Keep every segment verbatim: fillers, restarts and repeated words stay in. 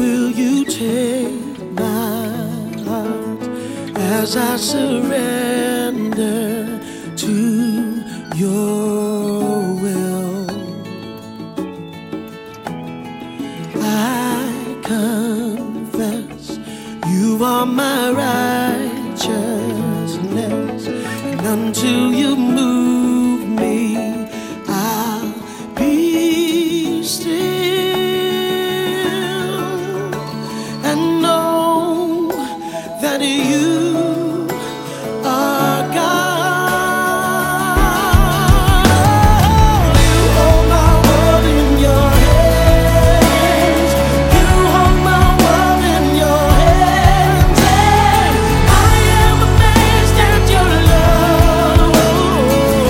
will you take my heart as I surrender to your will? I confess you are my righteousness, and until you move me, I'll be still and know that you are God. You hold my world in your hands. You hold my world in your hands. And I am amazed at your love.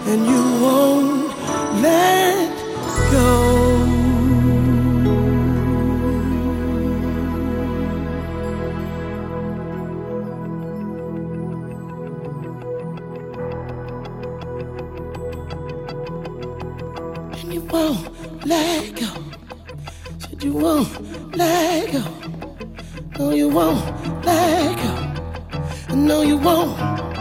and you won't let go. And you won't let go. Said you won't let go. No, you won't let go. No, you won't.